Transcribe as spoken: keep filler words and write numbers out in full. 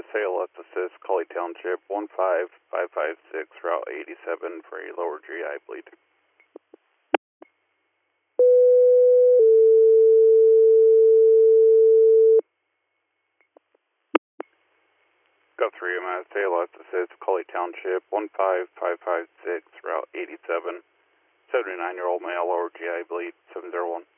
A L S assist, Cully Township, one five five five six, Route eighty-seven for a lower G I bleed. Go three M S A L S assist, Cully Township, one five five five six, Route eighty-seven, seventy-nine-year-old male, lower G I bleed, seven zero one.